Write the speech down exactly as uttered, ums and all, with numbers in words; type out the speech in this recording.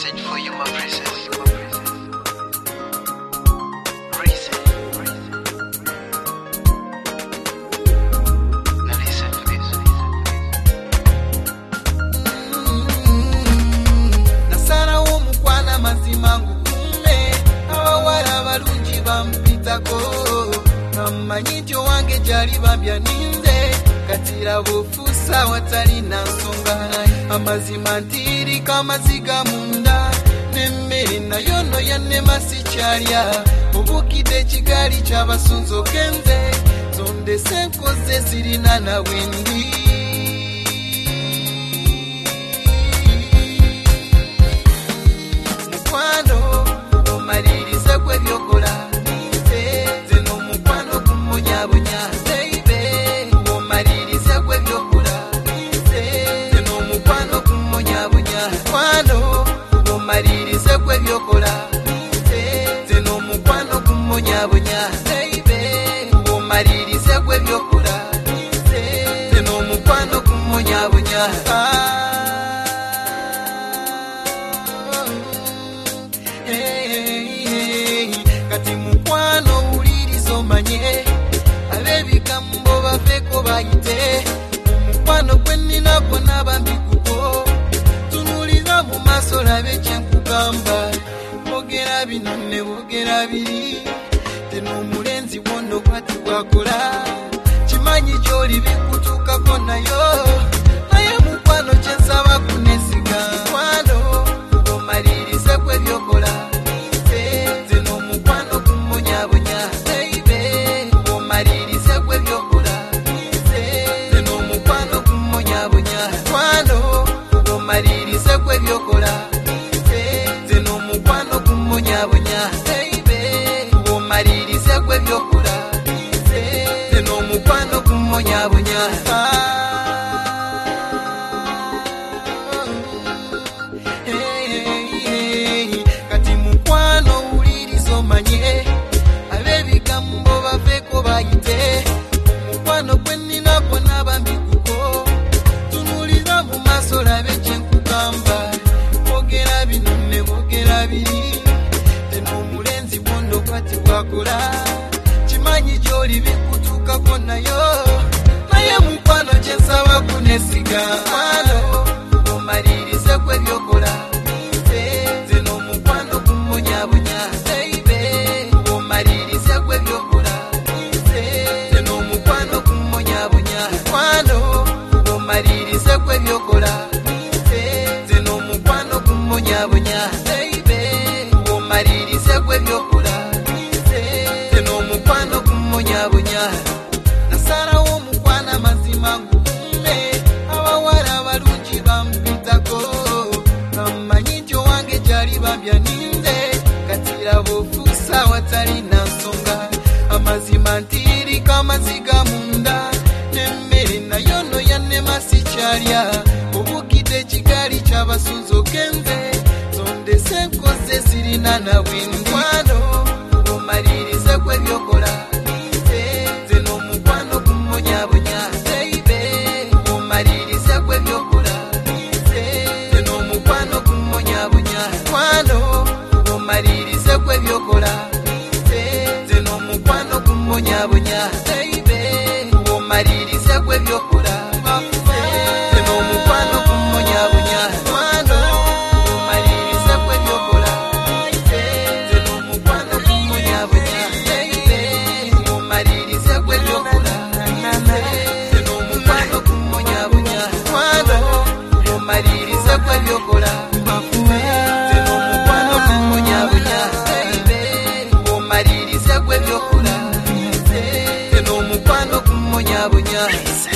message for you, my princess. Reason. Now listen to this. Nasara omukwana mazima ngukume abawala balungi bampitako namanyinjo wange jali bambya ninze katira bufusa watali na nsonga amazima ntiri kamaziga munda nemmere nayo no yanema sikyalya obukide kigali ky'abasunzo kenze zonde senkoze zirina na wendi mukwano omalirize kwebyokola zeno mukwano kumunyabunya maririze kwebyokola zeno mukwano kumunyabunya baby maririze kwebyokola zeno mukwano kumunyabunya kati mukwano ulirizo manye abebigambo bafeko bayite mukwano gweninako n'abambikuko tunulira mu maso labe kyenkugamba mogera bino ne bogera biri teno omulenzi wono kwati wakola kimanyi gy'oli bikutuukako nayo naye mukwano kyensaba kunesiga mukwano omalirize kwebyokola zeno mukwano kumunyabunya baby omalirize kwebyokola zeno mukwano kumunyabunya mukwano omalirize kwebyokola zeno mukwano kumunyabunya baby omalirize kwebyokola zeno mukwano kumunyabunya kati mukwano ulirizo manye abebigambo bafeko bayite mukwano gweninako n'abambikuko tunulira mu maso labe kyenkugamba mogera bino ne bogera biri teno omulenzi bondo kwati wakola kimanyi gy'oli bikutuukako nayo naye mukwano kyensaba kunesiga mukwano omalirize kwebyokola zeno mukwano kumunyabunya baby omalirize kwebyokola zeno mukwano kumunyabunya mukwano omalirize kwebyokola zeno mukwano kumunyabunya baby omalirize kwebyokola zeno mukwano kumunyabunya nasalawo omukwana mazima ngukume abawala abalungi bampitako namanyi nti owange gyali bambya ninze katira bufusa watali na nsonga amazima ntiri kamaziga munda nemmere nayo no yanema sikyalya obukide kigali ky'abasunzo kenze zonde senkoze zirina na bwendi mukwano omalirize kwebyokola zeno mukwano kumunyabunya baby omalirize kwebyokola zeno mukwano kumunyabunya mukwano omalirize kwebyokola zeno mukwano kumunyabunya baby omalirize kwebyokola zeno mukwano kumunyabunya mukwano omalirize kwebyokola zeno mukwano kumunyabunya baby omalirize kwebyokola zeno mukwano kumunyabunya mukwano omalirize kwebyokola zeno mukwano kumunyabunya baby omalirize kwebyokola zeno mukwano kumunyabunya